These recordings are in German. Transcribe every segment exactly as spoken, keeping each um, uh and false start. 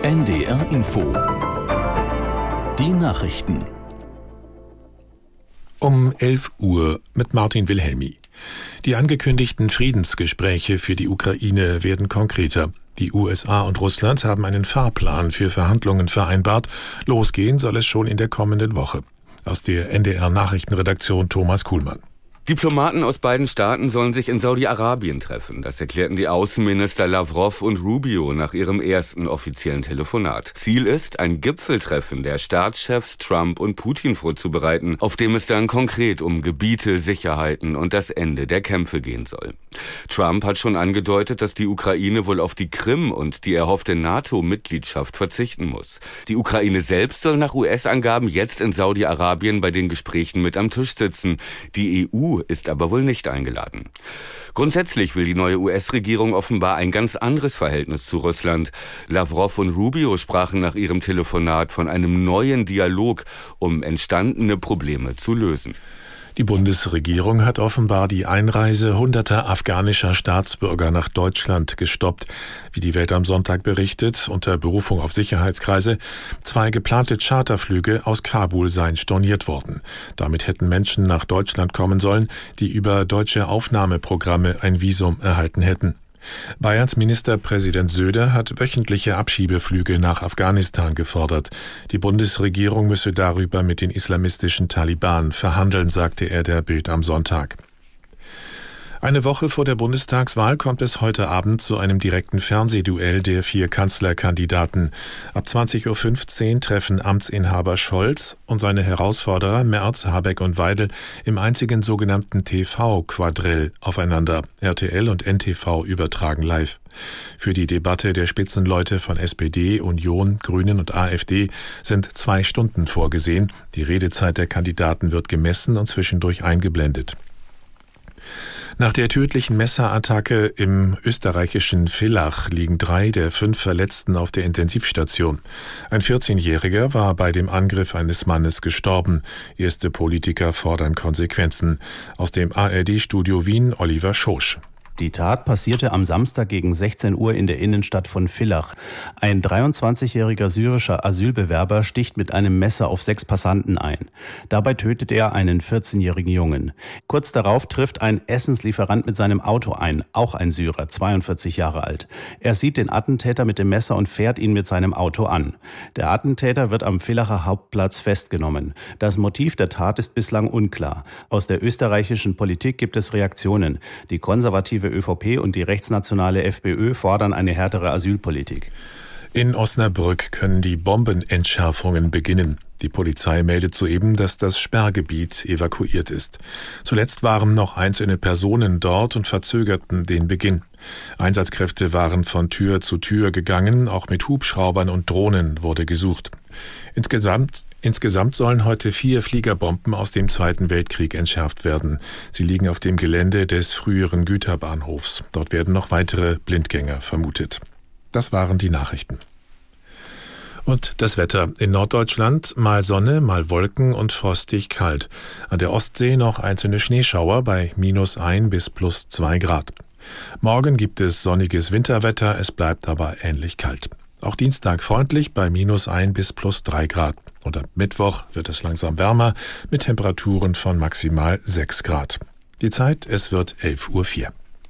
N D R Info. Die Nachrichten. Um elf Uhr mit Martin Wilhelmi. Die angekündigten Friedensgespräche für die Ukraine werden konkreter. Die U S A und Russland haben einen Fahrplan für Verhandlungen vereinbart. Losgehen soll es schon in der kommenden Woche. Aus der N D R-Nachrichtenredaktion Thomas Kuhlmann. Diplomaten aus beiden Staaten sollen sich in Saudi-Arabien treffen. Das erklärten die Außenminister Lavrov und Rubio nach ihrem ersten offiziellen Telefonat. Ziel ist, ein Gipfeltreffen der Staatschefs Trump und Putin vorzubereiten, auf dem es dann konkret um Gebiete, Sicherheiten und das Ende der Kämpfe gehen soll. Trump hat schon angedeutet, dass die Ukraine wohl auf die Krim und die erhoffte NATO-Mitgliedschaft verzichten muss. Die Ukraine selbst soll nach U S-Angaben jetzt in Saudi-Arabien bei den Gesprächen mit am Tisch sitzen. Die E U ist aber wohl nicht eingeladen. Grundsätzlich will die neue U S-Regierung offenbar ein ganz anderes Verhältnis zu Russland. Lavrov und Rubio sprachen nach ihrem Telefonat von einem neuen Dialog, um entstandene Probleme zu lösen. Die Bundesregierung hat offenbar die Einreise hunderter afghanischer Staatsbürger nach Deutschland gestoppt. Wie die Welt am Sonntag berichtet, unter Berufung auf Sicherheitskreise, zwei geplante Charterflüge aus Kabul seien storniert worden. Damit hätten Menschen nach Deutschland kommen sollen, die über deutsche Aufnahmeprogramme ein Visum erhalten hätten. Bayerns Ministerpräsident Söder hat wöchentliche Abschiebeflüge nach Afghanistan gefordert. Die Bundesregierung müsse darüber mit den islamistischen Taliban verhandeln, sagte er der Bild am Sonntag. Eine Woche vor der Bundestagswahl kommt es heute Abend zu einem direkten Fernsehduell der vier Kanzlerkandidaten. Ab zwanzig Uhr fünfzehn treffen Amtsinhaber Scholz und seine Herausforderer Merz, Habeck und Weidel im einzigen sogenannten T V-Quadrell aufeinander. R T L und N T V übertragen live. Für die Debatte der Spitzenleute von S P D, Union, Grünen und AfD sind zwei Stunden vorgesehen. Die Redezeit der Kandidaten wird gemessen und zwischendurch eingeblendet. Nach der tödlichen Messerattacke im österreichischen Villach liegen drei der fünf Verletzten auf der Intensivstation. Ein vierzehnjähriger war bei dem Angriff eines Mannes gestorben. Erste Politiker fordern Konsequenzen. Aus dem A R D-Studio Wien Oliver Schosch. Die Tat passierte am Samstag gegen sechzehn Uhr in der Innenstadt von Villach. Ein dreiundzwanzigjähriger syrischer Asylbewerber sticht mit einem Messer auf sechs Passanten ein. Dabei tötet er einen vierzehnjährigen Jungen. Kurz darauf trifft ein Essenslieferant mit seinem Auto ein, auch ein Syrer, zweiundvierzig Jahre alt. Er sieht den Attentäter mit dem Messer und fährt ihn mit seinem Auto an. Der Attentäter wird am Villacher Hauptplatz festgenommen. Das Motiv der Tat ist bislang unklar. Aus der österreichischen Politik gibt es Reaktionen. Die konservative ÖVP und die rechtsnationale FPÖ fordern eine härtere Asylpolitik. In Osnabrück können die Bombenentschärfungen beginnen. Die Polizei meldet soeben, dass das Sperrgebiet evakuiert ist. Zuletzt waren noch einzelne Personen dort und verzögerten den Beginn. Einsatzkräfte waren von Tür zu Tür gegangen, auch mit Hubschraubern und Drohnen wurde gesucht. Insgesamt, insgesamt sollen heute vier Fliegerbomben aus dem Zweiten Weltkrieg entschärft werden. Sie liegen auf dem Gelände des früheren Güterbahnhofs. Dort werden noch weitere Blindgänger vermutet. Das waren die Nachrichten. Und das Wetter. In Norddeutschland mal Sonne, mal Wolken und frostig kalt. An der Ostsee noch einzelne Schneeschauer bei minus ein bis plus zwei Grad. Morgen gibt es sonniges Winterwetter, es bleibt aber ähnlich kalt. Auch Dienstag freundlich bei minus ein bis plus drei Grad. Und ab Mittwoch wird es langsam wärmer mit Temperaturen von maximal sechs Grad. Die Zeit, es wird elf Uhr vier.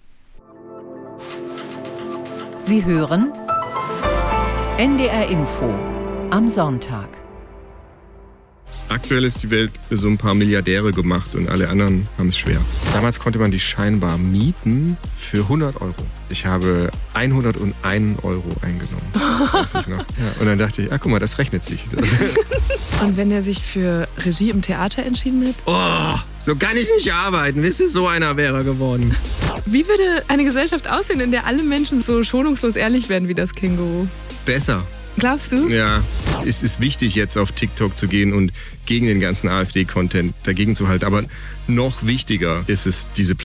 Sie hören N D R Info am Sonntag. Aktuell ist die Welt für so ein paar Milliardäre gemacht und alle anderen haben es schwer. Damals konnte man die scheinbar mieten für hundert Euro. Ich habe hunderteins Euro eingenommen. Weiß ich noch. Ja, und dann dachte ich, ah, guck mal, das rechnet sich. Das. Und wenn er sich für Regie im Theater entschieden hat? Oh, so kann ich nicht arbeiten. Wisst ihr, so einer wäre er geworden. Wie würde eine Gesellschaft aussehen, in der alle Menschen so schonungslos ehrlich werden wie das Känguru? Besser. Glaubst du? Ja, es ist wichtig, jetzt auf TikTok zu gehen und gegen den ganzen AfD-Content dagegen zu halten. Aber noch wichtiger ist es, diese Plattform